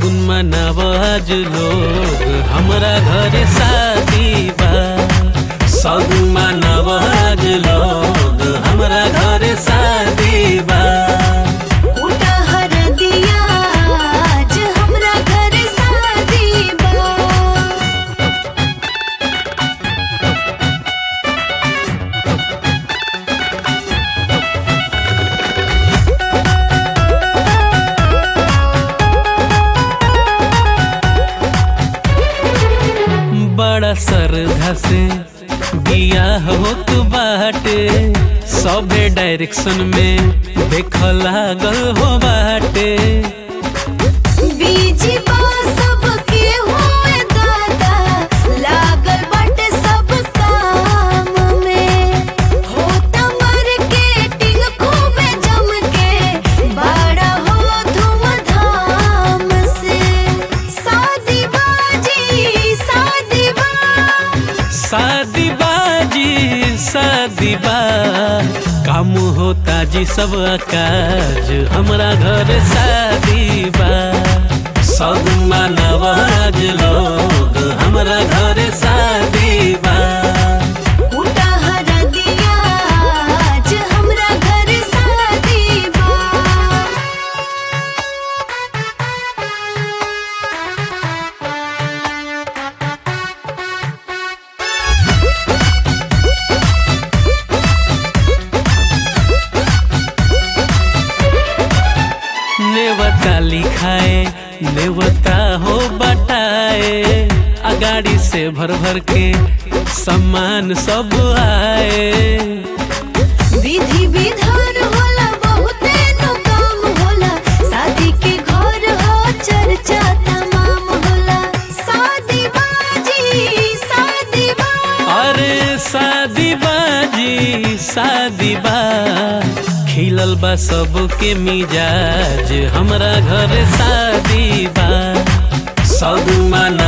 सगुन मनाव आज लोग हमरा घरे शादी बा। सगुन मनाव आज लोग हमरा घरे शादी बा। बड़ा श्रद्धा से बियाह होत बाटे, सबे डायरेक्शन में देख लागल हो बाटे। बीजी बा सबके होए दादा, लागल बाटे सब काम में। होता मार्केटिंग खूबे जम के, बड़ा हो धूमधाम से। शादी बाजी शादी बा, शादी बाजी शादी बा। काम होता जी सब काज हमरा घर शादी बा। सब मानव आज लोग हमरा घर शादी बा। उताहर दिया आज हमरा घर शादी बा। नेवता लिखाए नेवता हो बटाए, अगाड़ी से भर भर के सम्मान सब आए। विधि विधान होला बहुते नु काम होला, शादी के घर हो चर्चा तमाम होला। शादी बाजी शादी बा, अरे शादी बाजी शादी बा। खिलल बा सबके मिजाज हमरा घर शादी बा। सब माना